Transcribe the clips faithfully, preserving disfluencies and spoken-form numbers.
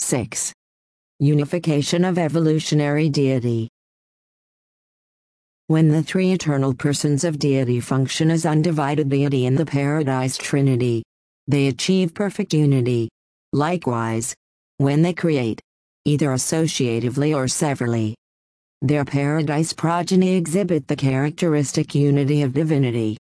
six. Unification of evolutionary deity. When the three eternal persons of deity function as undivided deity in the Paradise Trinity, they achieve perfect unity. Likewise, when they create, either associatively or severally, their Paradise progeny exhibit the characteristic unity of divinity.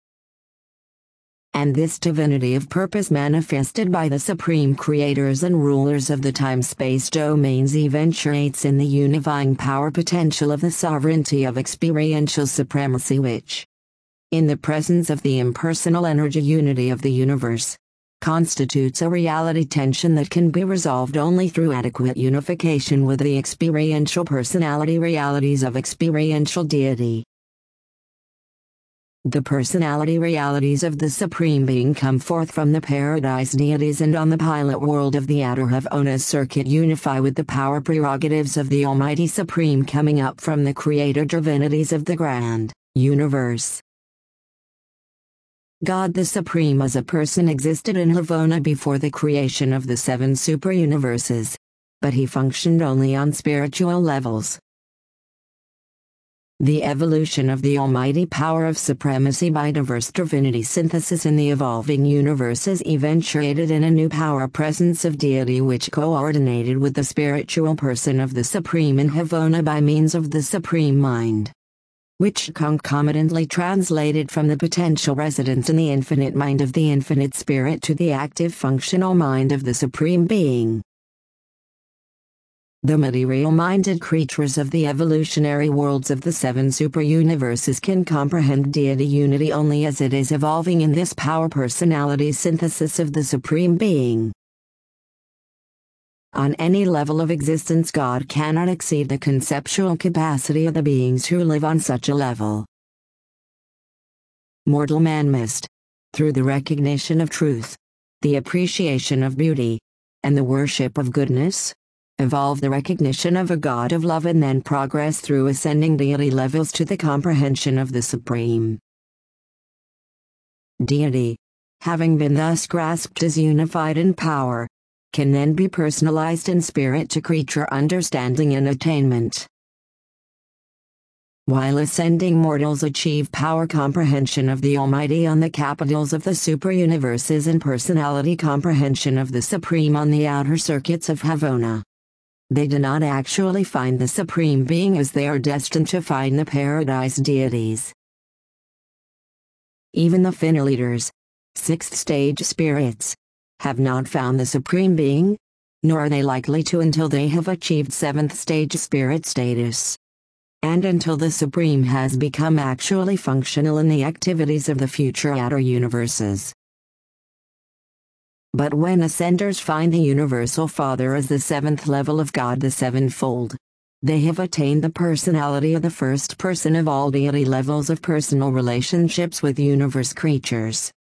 And this divinity of purpose manifested by the supreme creators and rulers of the time-space domains eventuates in the unifying power potential of the sovereignty of experiential supremacy which, in the presence of the impersonal energy unity of the universe, constitutes a reality tension that can be resolved only through adequate unification with the experiential personality realities of experiential deity. The personality realities of the Supreme Being come forth from the Paradise deities and on the pilot world of the outer Havona's circuit unify with the power prerogatives of the Almighty Supreme coming up from the creator divinities of the grand universe. God the Supreme as a person existed in Havona before the creation of the seven superuniverses, but he functioned only on spiritual levels. The evolution of the almighty power of supremacy by diverse divinity synthesis in the evolving universes eventuated in a new power presence of deity which coordinated with the spiritual person of the Supreme in Havona by means of the Supreme Mind, which concomitantly translated from the potential residence in the infinite mind of the infinite spirit to the active functional mind of the Supreme Being. The material-minded creatures of the evolutionary worlds of the seven superuniverses can comprehend deity unity only as it is evolving in this power-personality synthesis of the Supreme Being. On any level of existence, God cannot exceed the conceptual capacity of the beings who live on such a level. Mortal man must, through the recognition of truth, the appreciation of beauty, and the worship of goodness, evolve the recognition of a God of love and then progress through ascending deity levels to the comprehension of the Supreme. Deity, having been thus grasped as unified in power, can then be personalized in spirit to creature understanding and attainment. While ascending mortals achieve power comprehension of the Almighty on the capitals of the superuniverses and personality comprehension of the Supreme on the outer circuits of Havona, they do not actually find the Supreme Being as they are destined to find the Paradise deities. Even the Finaleaders, sixth stage spirits, have not found the Supreme Being, nor are they likely to until they have achieved seventh stage spirit status, and until the Supreme has become actually functional in the activities of the future outer universes. But when ascenders find the Universal Father as the seventh level of God the Sevenfold, they have attained the personality of the first person of all deity levels of personal relationships with universe creatures.